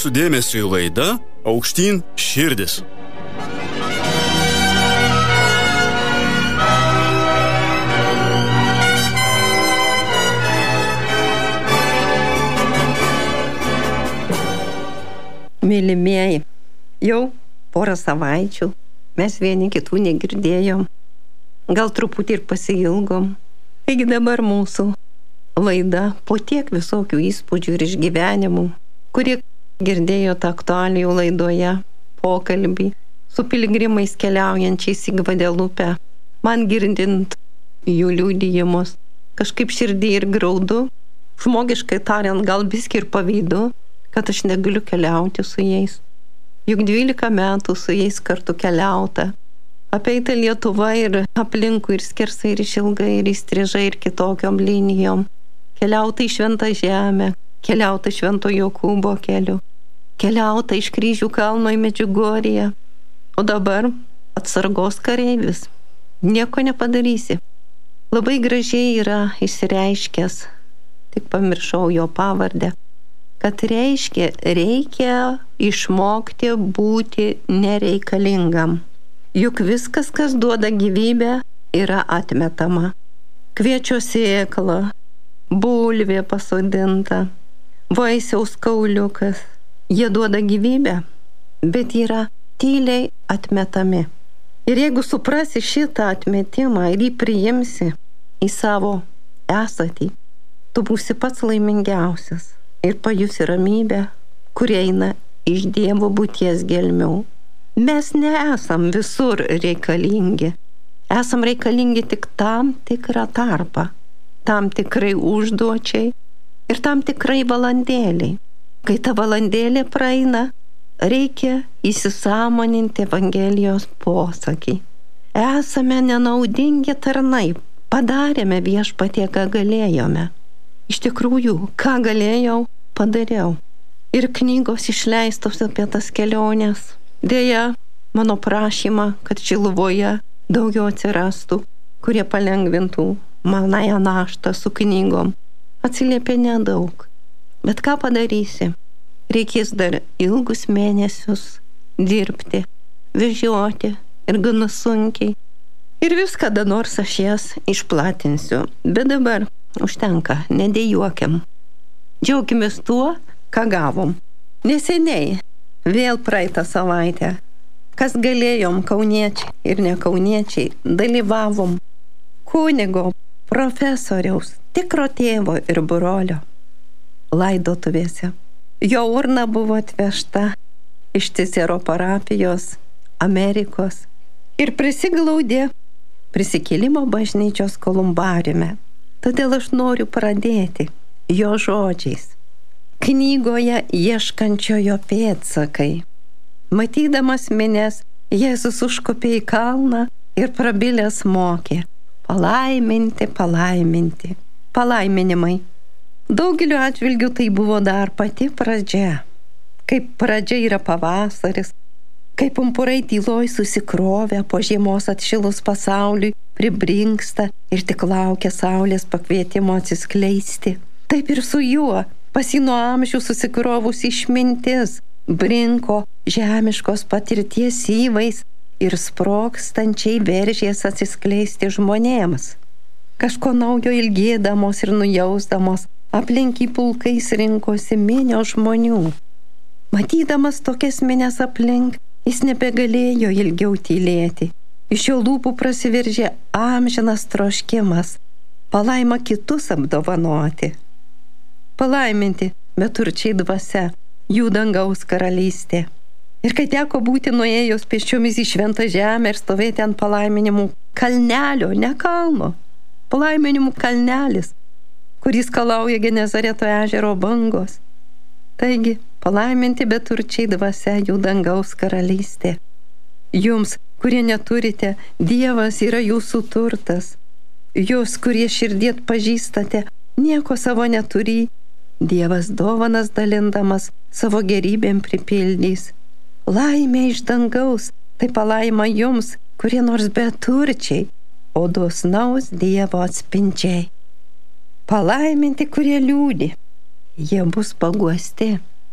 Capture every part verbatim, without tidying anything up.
Jūsų dėmesiui laida Aukštyn širdis. Mylimieji, jau porą savaičių mes vieni kitų negirdėjom, gal truputį ir pasiilgom. Taigi dabar mūsų laida po tiek visokių įspūdžių ir išgyvenimų, kurie girdėjote aktualijų laidoje pokalbį su piligrimais keliaujančiais į Gvadelupę. Man girdint jų liudijimus, kažkaip širdį ir graudu, žmogiškai tariant, gal biskį ir pavydu, kad aš negaliu keliauti su jais. Juk dvylika metų su jais kartu keliauta. Apeita Lietuva ir aplinkui ir skersai ir išilgai ir įstrižai ir kitokiom linijom. Keliauta į Šventą Žemę, keliauta Švento Jokūbo keliu, keliauta iš Kryžių kalno į Medžiugorję. O dabar atsargos kareivis. Nieko nepadarysi. Labai gražiai yra išsireiškęs, tik pamiršau jo pavardę, kad reiškia, reikia išmokti būti nereikalingam. Juk viskas, kas duoda gyvybę, yra atmetama. Kviečio sėkla, bulvė pasodinta, vaisiaus kauliukas, jie duoda gyvybę, bet yra tyliai atmetami. Ir jeigu suprasi šitą atmetimą ir jį priimsi į savo esatį, tu būsi pats laimingiausias ir pajusi ramybę, kuri eina iš Dievo būties gelmių. Mes nesam visur reikalingi. Esam reikalingi tik tam tikrą tarpą, tam tikrai užduočiai ir tam tikrai valandėliai. Kai ta valandėlė praeina, reikia įsisąmoninti Evangelijos posakį. Esame nenaudingi tarnai, padarėme Viešpatie, ką galėjome. Iš tikrųjų, ką galėjau, padariau. Ir knygos išleistos apie tas keliones. Deja, mano prašymą, kad Šiluvoje daugiau atsirastų, kurie palengvintų manąją naštą su knygom, atsiliepė nedaug. Bet ką padarysi? Reikės dar ilgus mėnesius dirbti, vežioti ir gana sunkiai. Ir vis kada nors aš jas išplatinsiu. Bet dabar užtenka, nedėjuokiam. Džiaukimės tuo, ką gavom. Neseniai, vėl praeitą savaitę, kas galėjom, kauniečiai ir ne kauniečiai, dalyvavom kunigo, profesoriaus, tikro tėvo ir brolio laidotuvėse. Jo urna buvo atvežta iš Cicero parapijos, Amerikos ir prisiglaudė Prisikėlimo bažnyčios kolumbariume. Todėl aš noriu pradėti jo žodžiais. Knygoje Ieškančiojo pėdsakai. Matydamas minias, Jėzus užkopė į kalną ir prabilęs mokė: palaiminti, palaiminti, palaiminimai. Daugeliu atžvilgių tai buvo dar pati pradžia. Kaip pradžia yra pavasaris, kaip pumpurai tyloj susikrovę po žiemos atšilus pasauliui, pribrinksta ir tik laukia saulės pakvietimo atsiskleisti. Taip ir su juo, pas jį nuo amžių susikrovus išmintis, brinko žemiškos patirties įvais ir sprogstančiai veržės atsiskleisti žmonėms. Kažko naujo ilgėdamos ir nujausdamos, aplink į pulkais rinkosi minios žmonių. Matydamas tokias minias aplink, jis nebegalėjo ilgiau tylėti. Iš jo lūpų prasiveržė amžinas troškimas palaimą kitus apdovanoti. Palaiminti beturčiai dvasia, jų dangaus karalystė. Ir kai teko būti nuėjus pėsčiomis į Šventą Žemę ir stovėti ant palaiminimų kalnelio, ne kalno, palaiminimų kalnelis, kuris skalauja Genezareto ežero bangos. Taigi, palaiminti beturčiai dvasia, jų dangaus karalystė. Jums, kurie neturite, Dievas yra jūsų turtas. Jūs, kurie širdiet pažįstate, nieko savo neturi, Dievas dovanas dalindamas savo gerybėm pripildys. Laimė iš dangaus, tai palaima jums, kurie nors beturčiai, o dosnaus Dievo atspindžiai. Palaiminti, kurie liūdi, jie bus paguosti.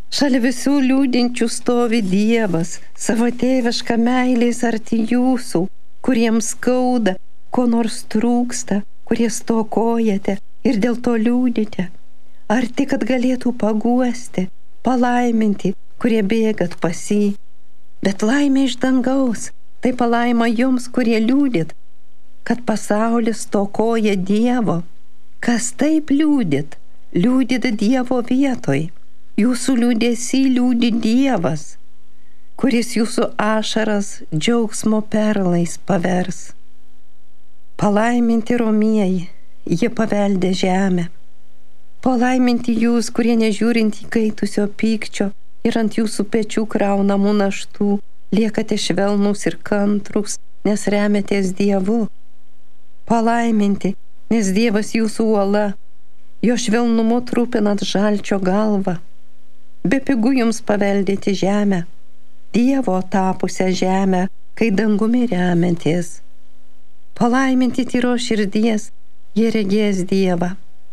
Šalia visų liūdinčių stovi Dievas, savo tėvišką meilės arti jūsų, kuriems skauda, ko nors trūksta, kurie stokojate ir dėl to liūdite. Arti, kad galėtų paguosti, palaiminti, kurie bėgat pas jį. Bet laimė iš dangaus, tai palaima jums, kurie liūdit, kad pasaulis stokoja Dievo. Kas taip liūdit? Liūdit Dievo vietoj. Jūsų liūdesį liūdi Dievas, kuris jūsų ašaras džiaugsmo perlais pavers. Palaiminti romieji, jie paveldė žemę. Palaiminti jūs, kurie nežiūrint įkaitusio pykčio ir ant jūsų pečių kraunamų naštų, liekate švelnūs ir kantrūs, nes remiatės Dievu. Palaiminti, nes Dievas jūsų uola, jo švelnumu trupinat žalčio galvą. Be pigų jums paveldėti žemę, Dievo tapusią žemę, kai dangumi remiantis. Palaiminti tyro širdies, jie regės Dievą.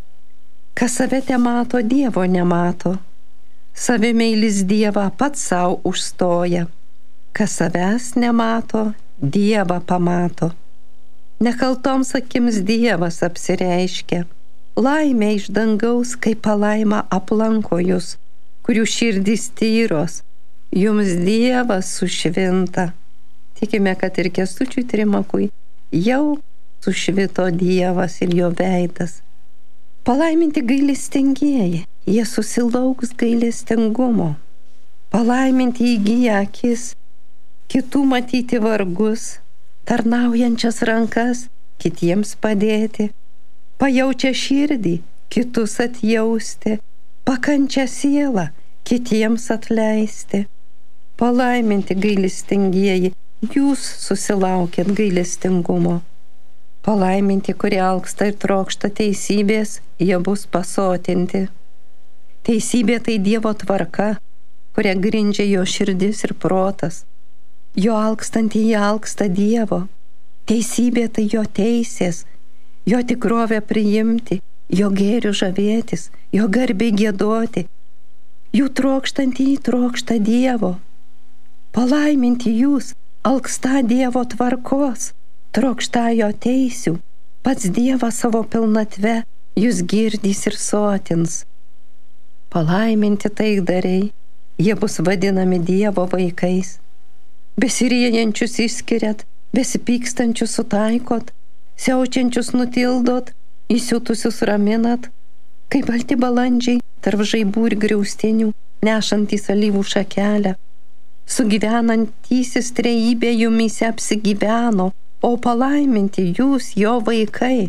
Kas save te mato, Dievo nemato. Savimeilis Dievą pats savo užstoja. Kas savęs nemato, Dievą pamato. Nekaltoms akims Dievas apsireiškia. Laimė iš dangaus, kaip palaima aplanko jūs, kurių širdys tyros, jums Dievas sušvinta. Tikime, kad ir Kęstučiui Trimakui jau sušvito Dievas ir jo veidas. Palaiminti gailestingieji, jie susilauks gailestingumo. Palaiminti įgyja akis, kitų matyti vargus, tarnaujančias rankas, kitiems padėti, pajaučia širdį, kitus atjausti, pakančią sielą, kitiems atleisti. Palaiminti gailestingieji, jūs susilaukėt gailestingumo. Palaiminti, kurie alksta ir trokšta teisybės, jie bus pasotinti. Teisybė tai Dievo tvarka, kurią grindžia jo širdis ir protas. Jo alkstantį jį alksta Dievo. Teisybė tai jo teisės, jo tikrovę priimti, jo gėrių žavėtis, jo garbei giedoti. Jų trokštantį jį trokšta Dievo. Palaiminti jūs, alksta Dievo tvarkos, trokšta jo teisių, pats Dievas savo pilnatve jūs girdys ir sotins. Palaiminti taikdariai, jie bus vadinami Dievo vaikais. Besiriejančius išskiriat, besipykstančius sutaikot, siaučiančius nutildot, įsiutusius raminat, kaip balti balandžiai tarp žaibų ir griaustinių, nešantys alyvų šakelę. Sugyvenantysis trejybė jumyse apsigyveno, o palaiminti jūs, jo vaikai.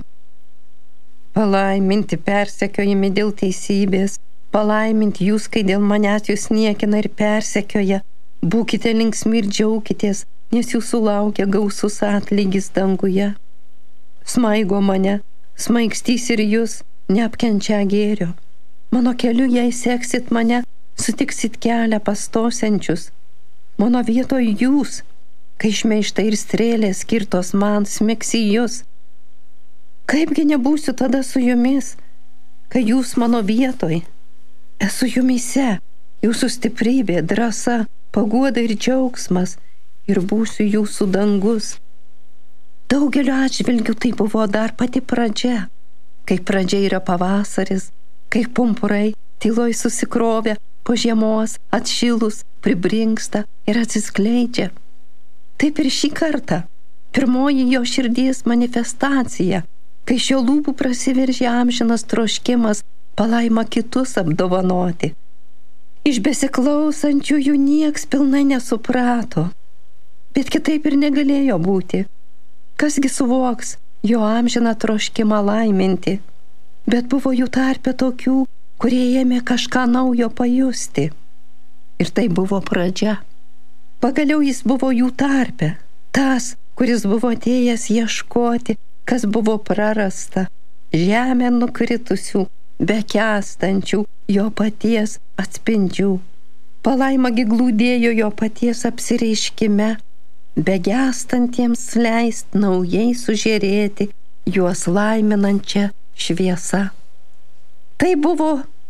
Palaiminti persekiojami dėl teisybės, palaiminti jūs, kai dėl manęs jūs niekina ir persekioja. Būkite linksmi ir džiaukitės, nes jūsų laukia gausus atlygis danguje. Smaigo mane, smaigstys ir jūs, neapkenčia gėrio. Mano keliu, jei seksit mane, sutiksit kelią pastosiančius. Mano vietoj jūs, kai šmeižtai ir strėlės skirtos man, smigs į jūs. Kaipgi nebūsiu tada su jumis, kai jūs mano vietoj? Esu jumise, jūsų stiprybė, drąsa, paguoda ir džiaugsmas, ir būsiu jūsų dangus. Daugeliu atžvilgių tai buvo dar pati pradžia, kai pradžia yra pavasaris, kai pumpurai tyloj susikrovė, po žiemos atšilus, pribrinksta ir atsiskleidžia. Taip ir šį kartą, pirmoji jo širdies manifestacija, kai šio lūpų prasiveržė amžinas troškimas palaima kitus apdovanoti. Iš besiklausančiųjų nieks pilnai nesuprato, bet kitaip ir negalėjo būti. Kasgi suvoks jo amžiną troškimą laiminti, bet buvo jų tarpe tokių, kurie ėmė kažką naujo pajusti. Ir tai buvo pradžia. Pagaliau jis buvo jų tarpe, tas, kuris buvo atėjęs ieškoti, kas buvo prarasta, žemė nukritusių, bekęstančių jo paties atspindžių. Palaima gi glūdėjo jo paties apsireiškime, begęstantiems leist naujai sužėrėti juos laiminančią šviesą. Tai buvo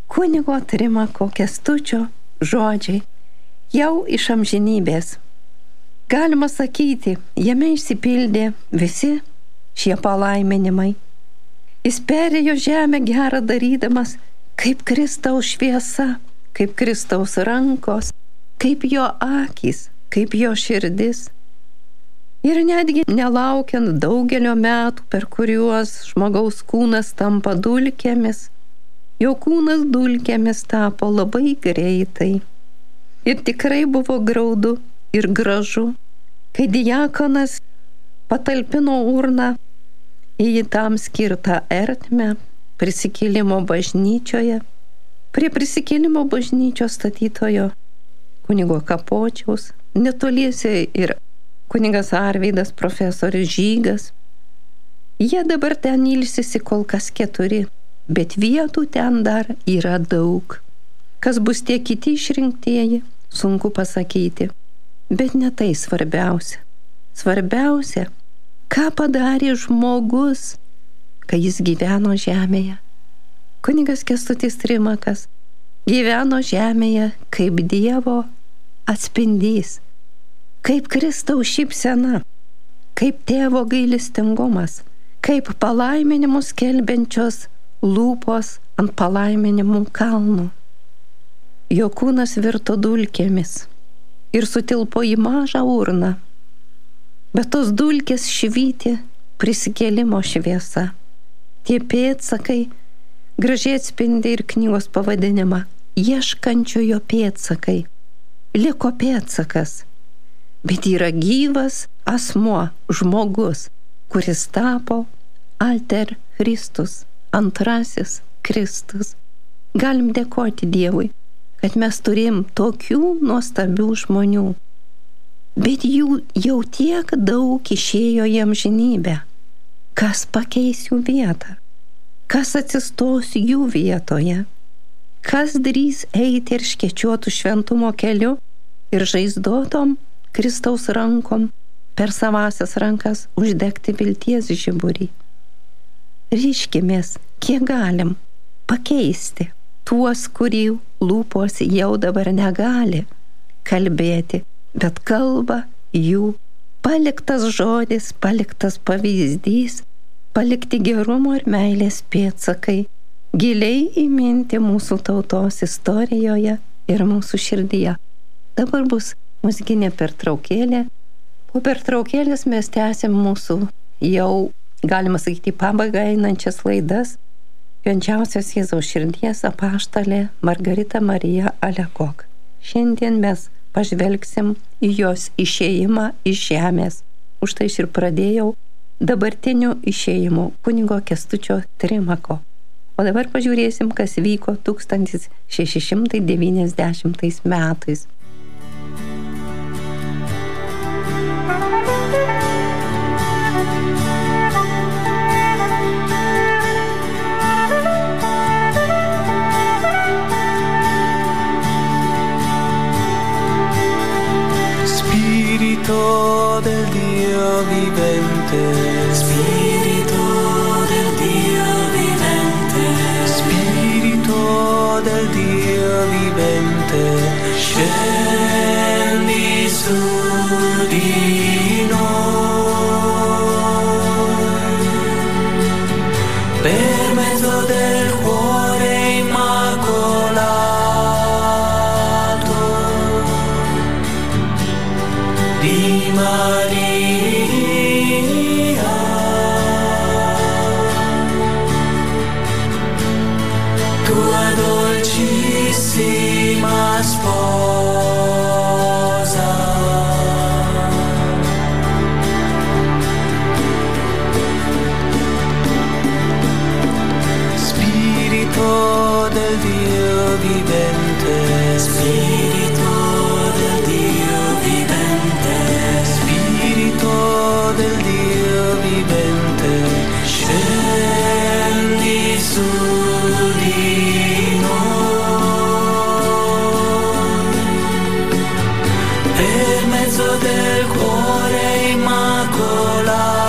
Kunigo Trimako Kęstučio žodžiai jau iš amžinybės. Galima sakyti, jame išsipildė visi šie palaiminimai. Jis perėjo žemę gerą darydamas, kaip Kristaus šviesa, kaip Kristaus rankos, kaip jo akys, kaip jo širdis. Ir netgi nelaukiant daugelio metų, per kuriuos žmogaus kūnas tampa dulkėmis, jo kūnas dulkėmis tapo labai greitai. Ir tikrai buvo graudu ir gražu, kai diakonas patalpino urną į tam skirtą ertmę prisikėlimo bažnyčioje, prie prisikėlimo bažnyčios statytojo kunigo Kapočiaus, netoliese ir kunigas Arvydas, profesorius Žygas. Jie dabar ten ilsisi kol kas keturi, bet vietų ten dar yra daug. Kas bus tie kiti išrinktieji, sunku pasakyti, bet ne tai svarbiausia. Svarbiausia, ką padarė žmogus, kai jis gyveno žemėje. Kunigas Kęstutis Trimakas gyveno žemėje kaip Dievo atspindys, kaip Kristaus šypsena, kaip tėvo gailestingumas, kaip palaiminimus skelbiančios lūpos ant palaiminimų kalnų. Jo kūnas virto dulkėmis ir sutilpo į mažą urną, bet tos dulkės švyti prisikėlimo šviesa. Tie pėdsakai gražiai atspindi ir knygos pavadinimą Ieškančiojo pėdsakai. Liko pėdsakas, bet yra gyvas asmuo, žmogus, kuris tapo alter Kristus, antrasis Kristus. Galim dėkoti Dievui, kad mes turim tokių nuostabių žmonių. Bet jų jau tiek daug išėjo į amžinybę. Kas pakeis jų vietą? Kas atsistos jų vietoje? Kas drįs eiti ir škečiuotų šventumo keliu ir žaizdotom Kristaus rankom per savasias rankas uždegti vilties žiburį? Ryškimės, kiek galim pakeisti tuos, kurių lūpos jau dabar negali kalbėti, bet kalba jų paliktas žodis, paliktas pavyzdys, palikti gerumo ir meilės pėdsakai, giliai įminti mūsų tautos istorijoje ir mūsų širdyje. Dabar bus muzikinė pertraukėlė. Po pertraukėlės mes tęsim mūsų jau, galima sakyti, pabaigą einančias laidas. Švenčiausios Jėzaus širdies apaštalė Margarita Marija Alekok. Šiandien mes pažvelgsim į jos išėjimą iš žemės. Už tai aš ir pradėjau dabartiniu išėjimu kunigo Kęstučio Trimako. O dabar pažiūrėsim, kas vyko tūkstantis šeši šimtai devyniasdešimtais metais. Spirito del Dio vivente, Spirito del Dio vivente, Spirito del Dio vivente, scendi su di noi, per mezzo del cuore immacolato di Maria, tua dolcissima sposa. Spirito del Dio vivente, Spirito del Dio vivente, Spirito del Dio vivente, scendi su di noi, per mezzo del cuore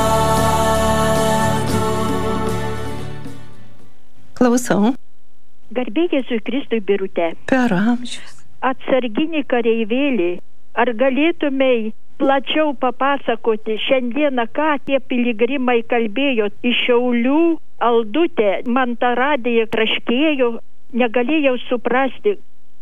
immacolato. Klausau. Garbė Jėzui Kristui, Birute. Per amžius. Atsarginį kareivėlį, ar galėtumei plačiau papasakoti šiandieną, ką tie piligrimai kalbėjo iš Šiaulių? Aldutė, man tą radiją traškėjo, negalėjau suprasti.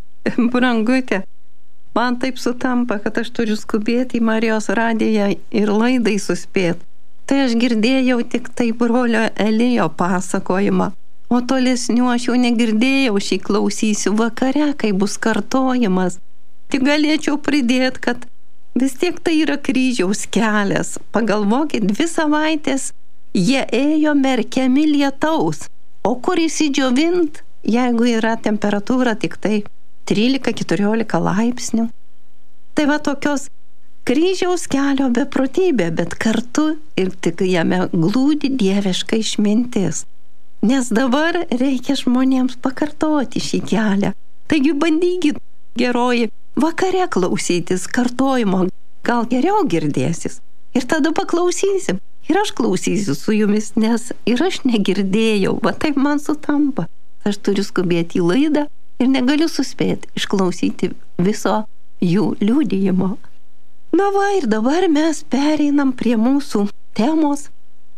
Brangutė, man taip sutampa, kad aš turiu skubėti į Marijos radiją ir laidai suspėti. Tai aš girdėjau tik tai brolio Elijo pasakojimą, o tolesnių aš jau negirdėjau, šį klausysiu vakare, kai bus kartojimas. Tik galėčiau pridėti, kad vis tiek tai yra kryžiaus kelias. Pagalvokit, dvi savaitės jie ėjo merkiami lietaus. O kur įsidžiovint, jeigu yra temperatūra tik tai trylika keturiolika laipsnių? Tai va tokios kryžiaus kelio beprotybė, bet kartu ir tik jame glūdi dieviška išmintis. Nes dabar reikia žmonėms pakartoti šį kelią. Taigi bandykit, geroji, vakare klausytis kartojimo, gal geriau girdėsis. Ir tada paklausysim. Ir aš klausysiu su jumis, nes ir aš negirdėjau, va taip man sutampa. Aš turiu skubėti į laidą ir negaliu suspėti išklausyti viso jų liudijimo. Na va, ir dabar mes pereinam prie mūsų temos.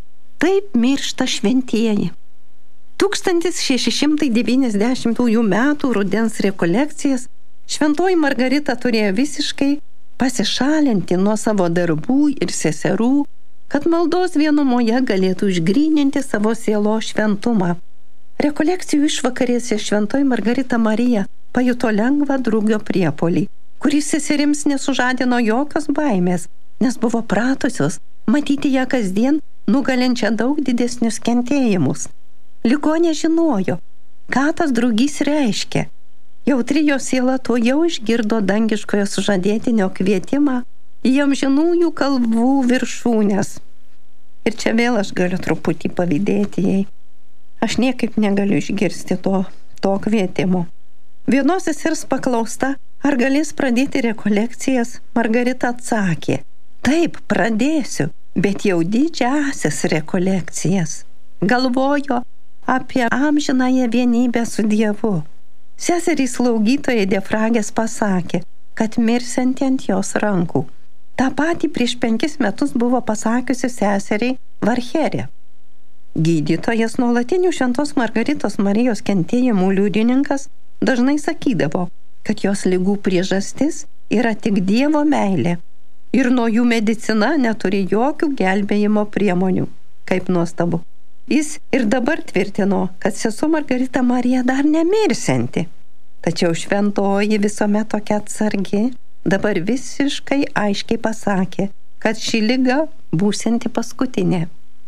Taip miršta šventieji. tūkstantis šeši šimtai devyniasdešimtųjų metų rudens rekolekcijas šventoji Margarita turėjo visiškai pasišalinti nuo savo darbų ir seserų, kad maldos vienumoje galėtų išgryninti savo sielos šventumą. Rekolekcijų išvakarėse šventoji Margarita Marija pajuto lengvą drugio priepolį, kuris seserims nesužadino jokios baimės, nes buvo pratusios matyti ją kasdien nugalinčią daug didesnius kentėjimus. Ligonė žinojo, ką tas drugys reiškia. Jautri jo siela to jau išgirdo dangiškojo sužadėtinio kvietimą į amžinųjų kalvų viršūnes. Ir čia vėl aš galiu truputį pavydėti jai. Aš niekaip negaliu išgirsti to, to kvietimo. Vienos sesers paklausta, ar galės pradėti rekolekcijas, Margarita atsakė, taip, pradėsiu, bet jau didžiasias rekolekcijas. Galvojo apie amžinąją vienybę su Dievu. Seserys slaugytojai Defragės pasakė, kad mirsianti ant jos rankų. Ta pati prieš penkis metus buvo pasakiusi seseriai Varcherė. Gydytojas nuolatinių šventos Margaritos Marijos kentėjimų liudininkas dažnai sakydavo, kad jos ligų priežastis yra tik Dievo meilė ir nuo jų medicina neturi jokių gelbėjimo priemonių. Kaip nuostabu. Jis ir dabar tvirtino, kad sesuo Margarita Marija dar nemirsianti. Tačiau šventoji visuomet tokia atsargi, dabar visiškai aiškiai pasakė, kad ši liga būsianti paskutinė.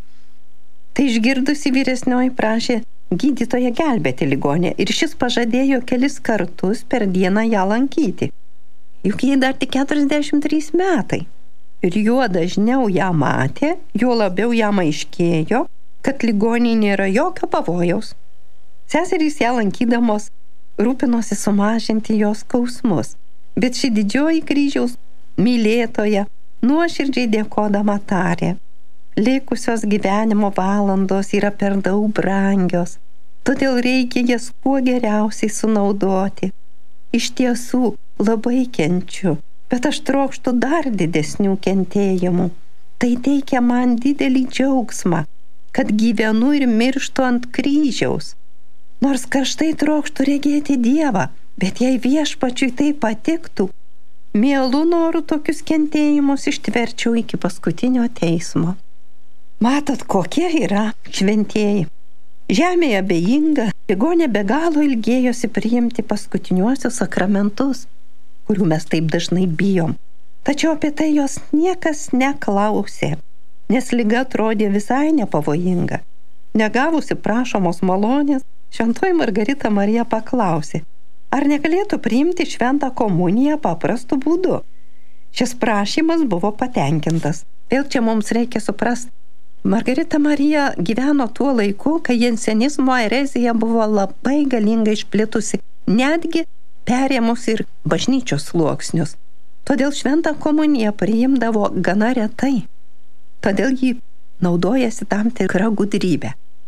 Tai išgirdusi vyresnioji prašė gydytoją gelbėti ligonę ir šis pažadėjo kelis kartus per dieną ją lankyti. Juk jai dar tik keturiasdešimt trys metai. Ir juo dažniau ją matė, juo labiau jam aiškėjo, kad ligoniai nėra jokio pavojaus. Seserys ją lankydamos rūpinosi sumažinti jos skausmus, bet ši didžioji kryžiaus mylėtoja nuoširdžiai dėkodama tarė, likusios gyvenimo valandos yra per daug brangios, todėl reikia jas kuo geriausiai sunaudoti. Iš tiesų labai kenčiu, bet aš trokštu dar didesnių kentėjimų. Tai teikia man didelį džiaugsmą, kad gyvenu ir mirštu ant kryžiaus. Nors karštai trokštų regėti Dievą, bet jei viešpačiui tai patiktų, mielu noru tokius kentėjimus ištverčiau iki paskutinio teismo. Matot, kokie yra šventieji. Žemėje abejinga, ligonė be galo ilgėjosi priimti paskutiniuosius sakramentus, kurių mes taip dažnai bijom. Tačiau apie tai jos niekas neklausė, nes liga atrodė visai nepavojinga. Negavusi prašomos malonės, šventoji Margarita Marija paklausė, ar negalėtų priimti šventą komuniją paprastu būdu. Šis prašymas buvo patenkintas. Vėl čia mums reikia suprasti, Margarita Marija gyveno tuo laiku, kai jansenizmo erezija buvo labai galingai išplitusi, netgi perėmus ir bažnyčios sluoksnius. Todėl šventą komuniją priimdavo gana retai. Todėl jį naudojasi tam tikrą gudrybę.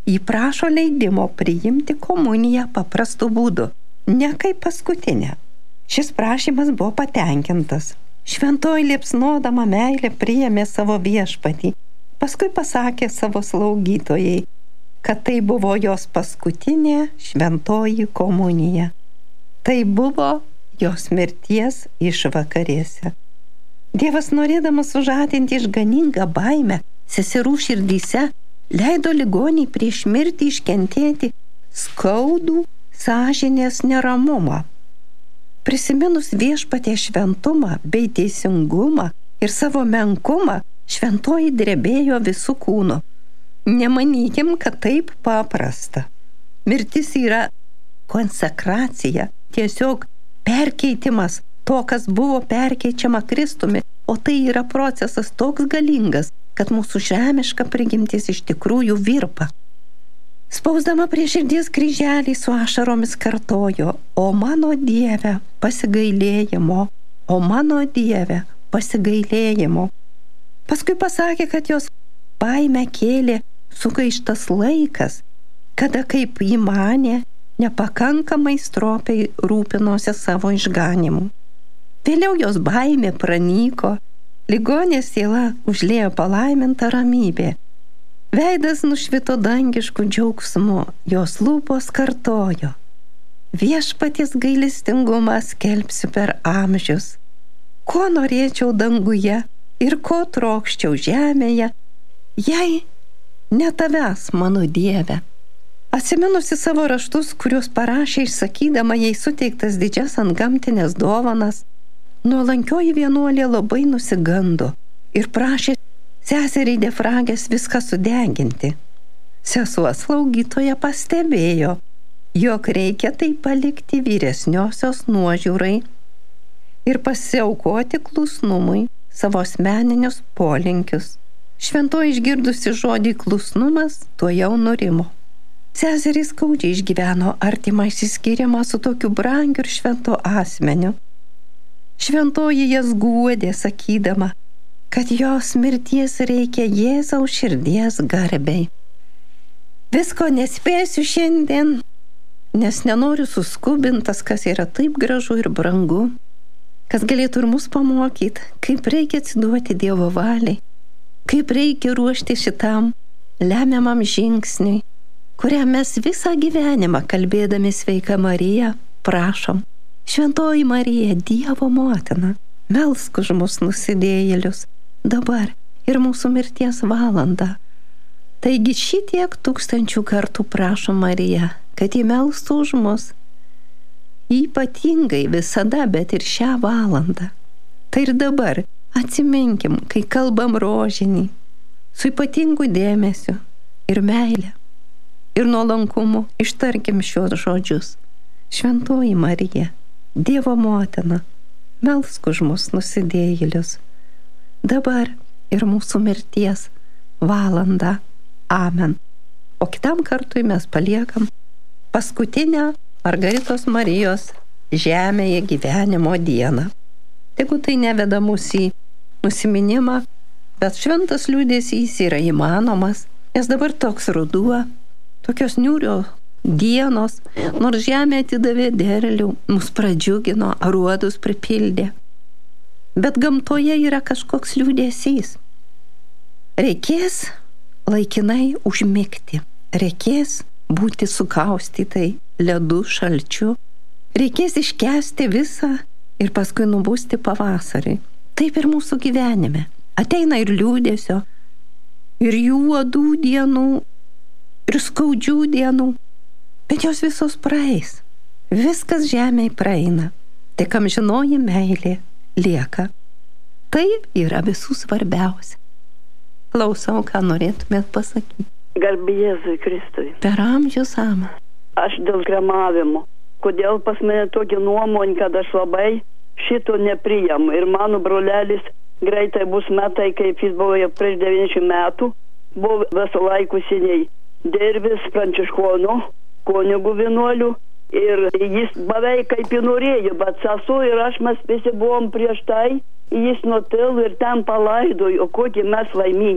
Ji prašo leidimo priimti komuniją paprastu būdu, ne kaip paskutinę. Šis prašymas buvo patenkintas. Šventoji liepsnodama meilę priėmė savo viešpatį, paskui pasakė savo slaugytojai, kad tai buvo jos paskutinė šventoji komunija. Tai buvo jos mirties išvakarėse. Dievas, norėdamas sužadinti išganingą baimę seserų širdyse, leido ligoniai prieš mirtį iškentėti skaudų sąžinės neramumą. Prisiminus viešpaties šventumą bei teisingumą ir savo menkumą, šventoji drebėjo visų kūnų. Nemanykim, kad taip paprasta. Mirtis yra konsekracija, tiesiog perkeitimas to, kas buvo perkeičiama Kristumi, o tai yra procesas toks galingas, kad mūsų žemiška prigimtis iš tikrųjų virpa. Spausdama prie širdies kryželį su ašaromis kartojo, o mano Dieve, pasigailėjimo, o mano Dieve, pasigailėjimo. Paskui pasakė, kad jos baimę kėlė sugaištas laikas, kada, kaip ji manė, nepakankamai stropiai rūpinosi savo išganimu. Vėliau jos baimė pranyko, ligonės siela užliejo palaiminta ramybė. Veidas nušvito dangiškų džiaugsmu, jos lūpos kartojo. Viešpaties gailestingumą skelbsiu per amžius. Ko norėčiau danguje ir ko trokščiau žemėje, jei ne tavęs, mano Dieve. Atsiminusi savo raštus, kuriuos parašė išsakydama jai suteiktas didžias antgamtinės dovanas, nuolankioji vienuolė labai nusigando ir prašė seseriai Defragės viską sudeginti. Sesuo slaugytoja pastebėjo, jog reikia tai palikti vyresniosios nuožiūrai ir pasiaukoti klusnumui savo asmeninius polinkius. Šventoji išgirdusi žodį klusnumas, tuo jau nurimo. Seserys skaudžiai išgyveno artimą išsiskyrimą su tokiu brangiu ir šventu asmeniu. Šventoji jas guodė, sakydama, kad jos mirties reikia Jėzaus širdies garbei. Visko nespėsiu šiandien, nes nenoriu suskubintas, kas yra taip gražu ir brangu, kas galėtų ir mus pamokyti, kaip reikia atsiduoti Dievo valiai, kaip reikia ruošti šitam lemiamam žingsniui, kuriam mes visą gyvenimą, kalbėdami Sveika Marija, prašom. Šventoji Marija, Dievo motina, melsk už mus nusidėjėlius, dabar ir mūsų mirties valandą. Taigi šitiek tūkstančių kartų prašom Mariją, kad ji melstų už mus. Ypatingai visada, bet ir šią valandą. Tai ir dabar atsiminkim, kai kalbam rožinį, su ypatingu dėmesiu ir meile, ir nuolankumu ištarkim šios žodžius. Šventoji Marija, Dievo motina, melsk už mus nusidėjėlius, dabar ir mūsų mirties valandą. Amen. O kitam kartui mes paliekam paskutinę Margaritos Marijos žemėje gyvenimo dieną. Tegu tai neveda mus į nusiminimą, bet šventas liūdesys yra įmanomas, nes dabar toks ruduo, tokios niūrios dienos, nors žemė atidavė derlių, mus pradžiugino, aruodus pripildė. Bet gamtoje yra kažkoks liūdesys. Reikės laikinai užmigti, reikės būti sukaustytai ledu, šalčiu, reikės iškęsti visą ir paskui nubusti pavasarį. Taip ir mūsų gyvenime. Ateina ir liūdesio, ir juodų dienų, ir skaudžių dienų, bet jos visos praeis. Viskas žemėje praeina, tik amžinoji meilė lieka. Tai yra visų svarbiausia. Klausau, ką norėtumėt pasakyti. Garbė Jėzui Kristui. Per amžius amen. Aš dėl kremavimo. Kodėl pas mane tokia nuomonė, kad aš labai šito nepriimu. Ir mano brolelis greitai bus metai, kaip jis buvo jau prieš devyniasdešimt metų, buvo visą laikų seniai dirbęs pranciškonų, kunigų vienuolių. Ir jis beveik kaip jį norėjo, bet sesuo ir aš mes visi buvom prieš tai, jis nutilo ir ten palaidojo, o kokie mes laimingi.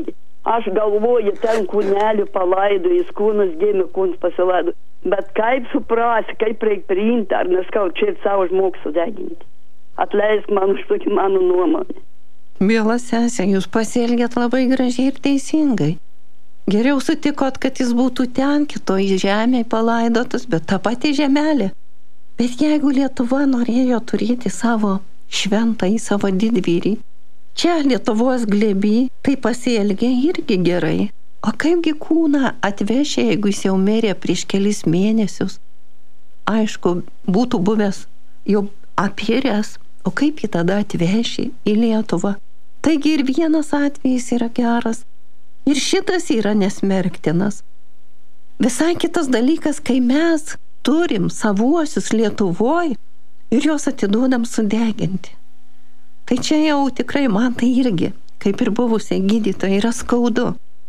Aš galvoju, ten kūnelį palaido, jis kūnas gimė, kūnas pasilaido. Bet kaip suprasi, kaip reikia priimti, ar neskau čia ir savo žmogų sudeginti. Atleisk man už tokį mano nuomonę. Miela sesė, jūs pasielgėt labai gražiai ir teisingai. Geriau sutikot, kad jis būtų ten, kitoj žemėje palaidotas, bet ta pati žemelė. Bet jeigu Lietuva norėjo turėti savo šventą į savo didvyrį, čia Lietuvos glėby, tai pasielgė irgi gerai. O kaipgi kūną atvešė, jeigu jis jau mirė prieš kelis mėnesius? Aišku, būtų buvęs jau apiręs, o kaip jį tada atvešė į Lietuvą? Taigi ir vienas atvejis yra geras, ir šitas yra nesmerktinas. Visai kitas dalykas, kai mes turim savuosius Lietuvoj ir juos atiduodam sudeginti. Tai čia jau tikrai man tai irgi, kaip ir buvusiai gydytojai, yra skaudu.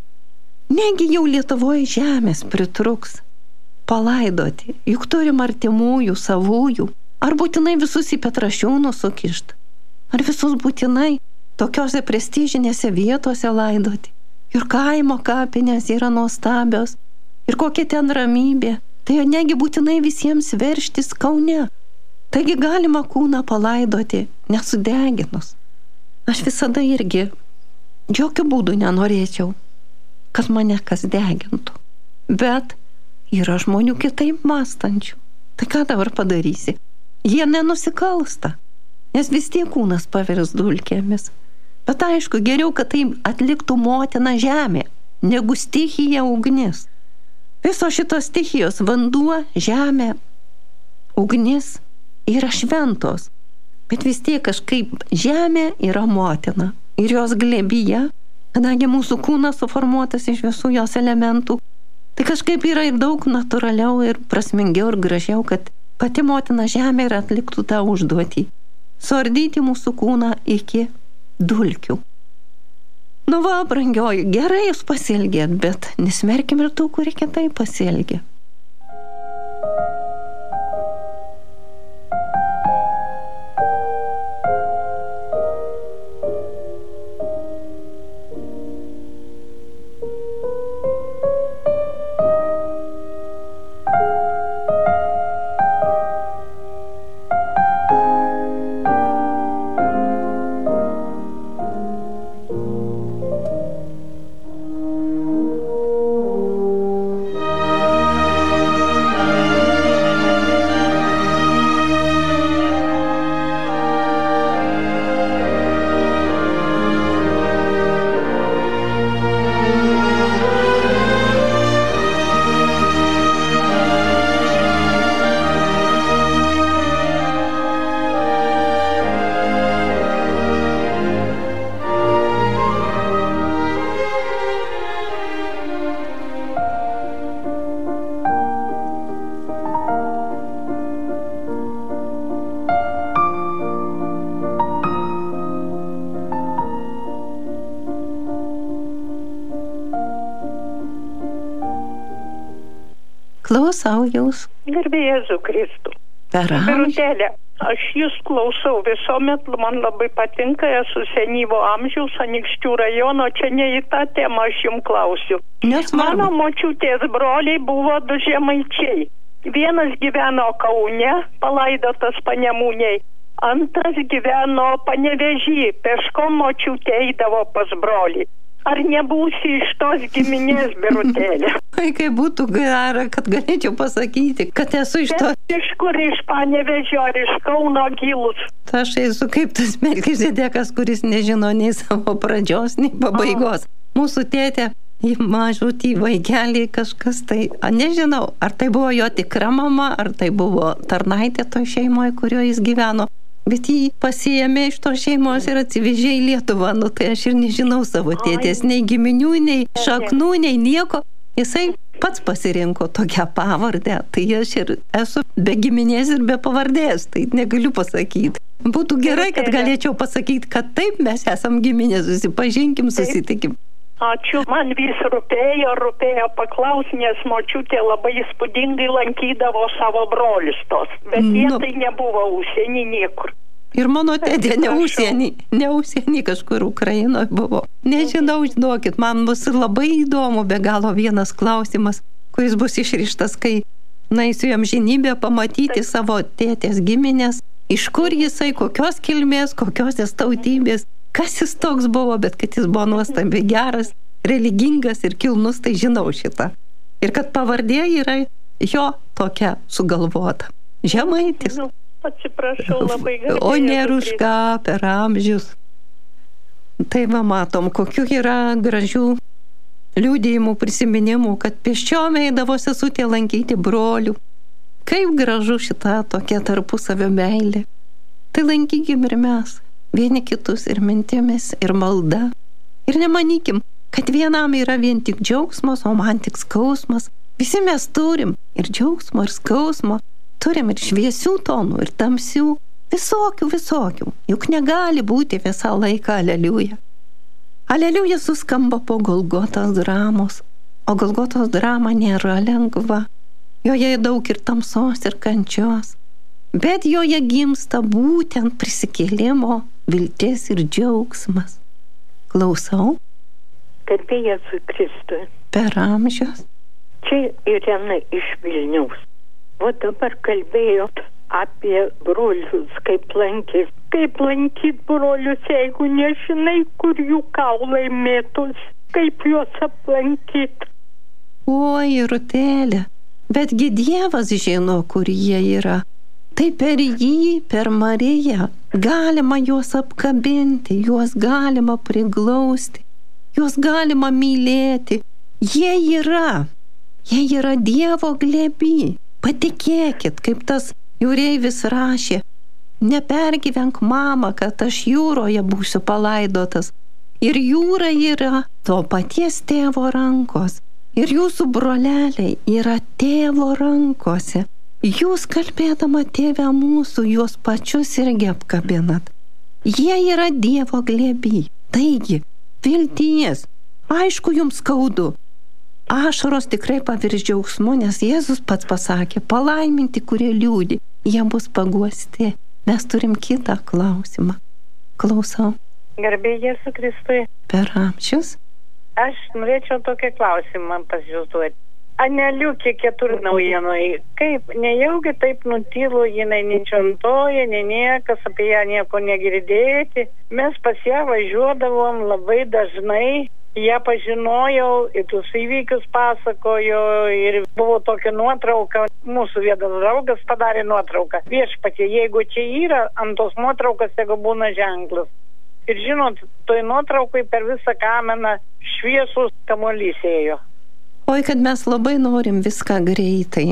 Negi jau Lietuvoje žemės pritruks palaidoti, juk turim artimųjų, savųjų, ar būtinai visus į Petrašiūnus sukišt, ar visus būtinai tokiose prestižinėse vietose laidoti. Ir kaimo kapinės yra nuostabios, ir kokia ten ramybė, tai negi būtinai visiems verštis Kaune. Taigi galima kūną palaidoti nesudeginus. Aš visada irgi jokių būdų nenorėčiau, kad mane kas degintų. Bet yra žmonių kitaip mąstančių. Tai ką dabar padarysi? Jie nenusikalsta, nes vis tiek kūnas pavirs dulkėmis. Bet aišku, geriau, kad tai atliktų motina žemė, negu stichija ugnis. Visos šitos stichijos vanduo, žemė, ugnis yra šventos. Bet vis tiek kažkaip žemė yra motina. Ir jos glėbyje, kadangi mūsų kūnas suformuotas iš visų jos elementų, tai kažkaip yra ir daug natūraliau ir prasmingiau ir gražiau, kad pati motina žemė ir atliktų tą užduotį. Suardyti mūsų kūną iki dulkių. Nu va, brangioji, gerai jūs pasielgėt, bet nesmerkim ir tų, kurie kitaip pasielgė. Klausau jūs. Garbė Jėzų Kristų. Per amžių. Birutėlė, aš jūs klausau visuomet, man labai patinka, esu senyvo amžiaus, Anykščių rajono, čia ne į tą temą aš jums klausiu. Nesvarbu. Mano močiutės broliai buvo du žemaičiai. Vienas gyveno Kaune, palaidotas Panemunėj, antras gyveno Panevėžy, peškom močiutė eidavo pas brolį. Ar nebūsi iš tos giminės, Birutėlė? Ai, kaip būtų gera, kad galėčiau pasakyti, kad esu iš to. Bet iš kur, iš Panevėžio ar iš Kauno Gilus? Ta aš esu kaip tas Melchizedėkas, kuris nežino nei savo pradžios, nei pabaigos. A. Mūsų tėtė, į mažutį vaikelį kažkas tai, a, nežinau, ar tai buvo jo tikra mama, ar tai buvo tarnaitė toj šeimoje, kurioje jis gyveno. Bet jį pasiėmė iš to šeimos ir atsivežė į Lietuvą. Nu tai aš ir nežinau savo tėtės, nei giminių, nei šaknų, nei nieko. Jisai pats pasirinko tokią pavardę. Tai aš ir esu be giminės ir be pavardės. Tai negaliu pasakyti. Būtų gerai, kad galėčiau pasakyti, kad taip mes esam giminės. Susipažinkim, susitikim. Ačiū. Man vis rūpėjo, rūpėjo paklaus, nes močiutė labai įspūdingai lankydavo savo brolius tos. Bet jie nu, tai nebuvo užsienį niekur. Ir mano tėdė ne užsienį, ne užsienį kažkur Ukrainoje buvo. Nežinau, žinokit, man bus labai įdomu, be galo vienas klausimas, kuris bus išrištas, kai naisiu jam žinybę pamatyti Taip. Savo tėtės giminės, iš kur jisai, kokios kilmės, kokios jis tautybės, kas jis toks buvo, bet kad jis buvo nuostabiai geras, religingas ir kilnus, tai žinau šitą. Ir kad pavardė yra jo tokia sugalvota. Žemaitis. Nu, atsiprašau, labai gerai. O ne Ruška per amžius. Tai va matom, kokių yra gražių liudijimų, prisiminimų, kad pėsčiom eidavo sesutė lankyti brolių. Kaip gražu šita tokia tarpusavio meilė. Tai lankykim ir mes, vieni kitus ir mintimis, ir malda. Ir nemanykim, kad vienam yra vien tik džiaugsmas, o man tik skausmas. Visi mes turim ir džiaugsmo, ir skausmo. Turim ir šviesių tonų, ir tamsių, visokių, visokių. Juk negali būti visą laiką aleliuja. Aleliuja suskamba po Golgotos dramos, o Golgotos drama nėra lengva. Joje daug ir tamsos, ir kančios. Bet joje gimsta būtent prisikėlimo, viltis ir džiaugsmas. Klausau. Garbė Jėzui Kristui. Per amžius. Čia Irena iš Vilniaus. O dabar kalbėjot apie brolius, kaip lankyt. Kaip lankyt brolius, jeigu nežinai, kur jų kaulai mėtos, kaip juos aplankyt. Oi, Rūtelė, betgi Dievas žino, kur jie yra. Tai per jį, per Mariją, galima juos apkabinti, juos galima priglausti, juos galima mylėti. Jie yra, jie yra Dievo glėby. Patikėkit, kaip tas jūreivis rašė, nepergyvenk mama, kad aš jūroje būsiu palaidotas. Ir jūra yra to paties tėvo rankos. Ir jūsų broleliai yra tėvo rankose. Jūs kalbėdama tėvę mūsų, juos pačius irgi apkabinat. Jie yra Dievo glėby. Taigi, vilties, aišku jums skaudu. Ašaros tikrai pavirs džiaugsmu, nes Jėzus pats pasakė, palaiminti, kurie liūdi, jie bus paguosti. Mes turim kitą klausimą. Klausau. Garbė Jėzui Kristui. Per amžius. Aš norėčiau tokį klausimą pasižiūrėti. Aneliukė ketur naujienoj. Kaip, nejaugi taip nutylo, jinai nečiontoja, ne niekas apie ją nieko negirdėti. Mes pas ją važiuodavom labai dažnai. Ją pažinojau, ir tuos įvykius pasakojo, ir buvo tokia nuotrauka, mūsų vienas draugas padarė nuotrauką. Viešpatie, jeigu čia yra, ant tos nuotraukas, jeigu būna ženklas. Ir žinot, toj nuotraukai per visą kameną šviesus kamuolys ėjo. Oi, kad mes labai norim viską greitai.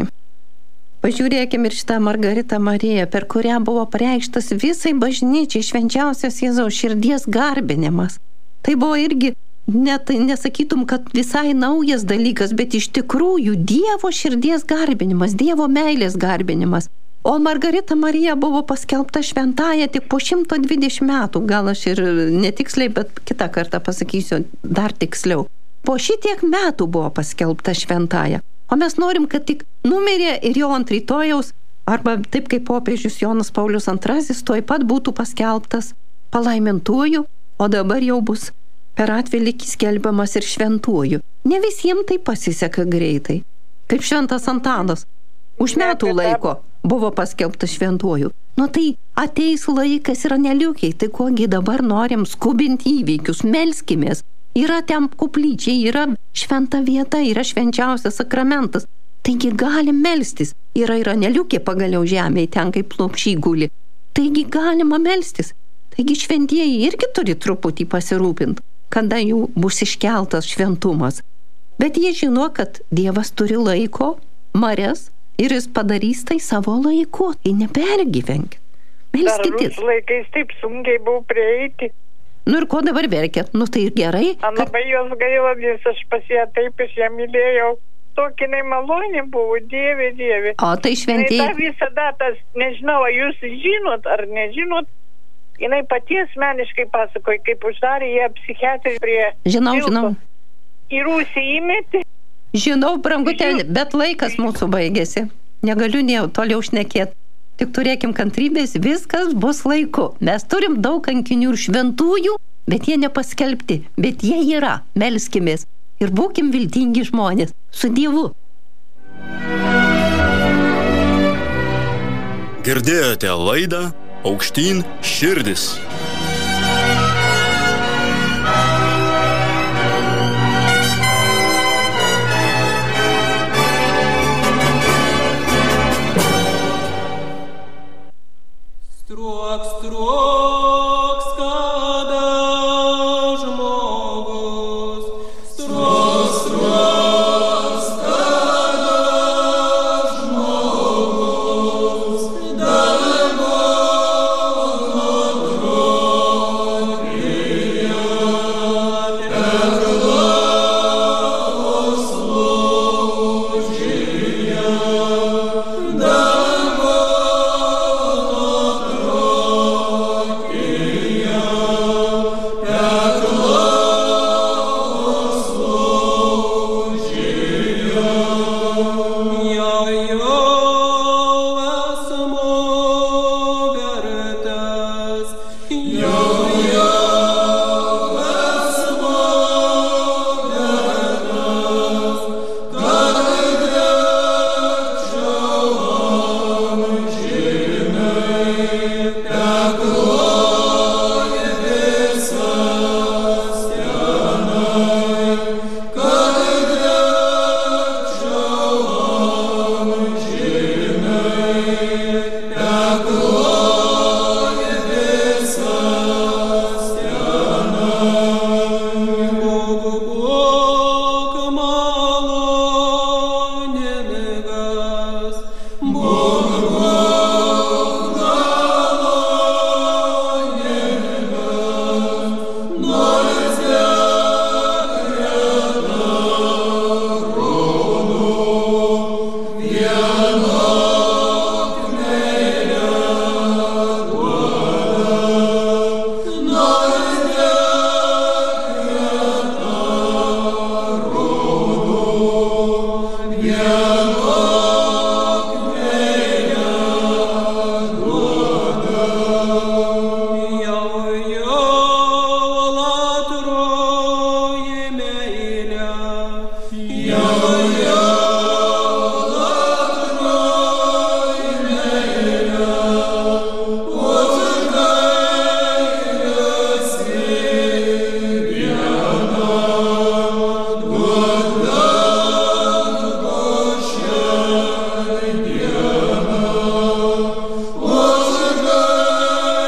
Pažiūrėkim ir šitą Margaritą Mariją, per kurią buvo pareikštas visai bažnyčiai švenčiausias Jėzaus širdies garbinimas. Tai buvo irgi net nesakytum, kad visai naujas dalykas, bet iš tikrųjų Dievo širdies garbinimas, Dievo meilės garbinimas. O Margarita Marija buvo paskelbta šventąja tik po šimto dvidešimt metų, gal aš ir netiksliai, bet kitą kartą pasakysiu dar tiksliau. Po šitiek metų buvo paskelbta šventąja. O mes norim, kad tik numirė ir jau ant rytojaus, arba taip kaip popiežius Jonas Paulius antrasis, tuoj pat būtų paskelbtas palaimintuoju, o dabar jau bus per atvelykį skelbiamas ir šventuoju. Ne visiems tai pasiseka greitai. Kaip šventas Antanas. Už metų laiko buvo paskelbtas šventuoju. Nu tai ateis laikas ir aneliukiai, tai kogi dabar norim skubinti įvykius, melskimės. Yra ten koplyčiai, yra šventa vieta, yra švenčiausias sakramentas. Taigi galim melstis. Yra ir aneliukė pagaliau žemėje, ten kaip lopšy guli. Taigi galima melstis. Taigi šventieji irgi turi truputį pasirūpinti, kada jų bus iškeltas šventumas. Bet jie žino, kad Dievas turi laiko, marias, ir jis padarys tai savo laiku. Tai nepergyvenkit. Melskitės. Dar laikais taip sunkiai buvo prieiti. Nu ir ko dabar verkėt? Nu tai ir gerai. Kad... Labai jos gaila, nes aš pas ją taip iš ją mylėjau. Tokia nemalonė buvo, Dieve, Dieve. O tai šventieji. Tai visada tas, nežinau, jūs žinot ar nežinot, jinai pati asmeniškai pasakoja, kaip uždarė ją psichiatrį prie... Žinau, tilto. žinau. Į Rūsį įmetė. Žinau, brangutė, bet laikas mūsų baigėsi. Negaliu ne toliau šnekėti. Tik turėkim kantrybės, viskas bus laiku. Mes turim daug kankinių ir šventųjų, bet jie nepaskelbti, bet jie yra. Melskimės ir būkim viltingi žmonės. Su Dievu. Girdėjote laidą Aukštyn širdis. Struok, struok, skada žmogus. Struok, struok, skada žmogus. Darbo nutrokėja, perklausos lūžyje. Darbo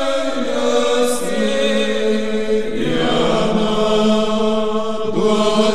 Lord.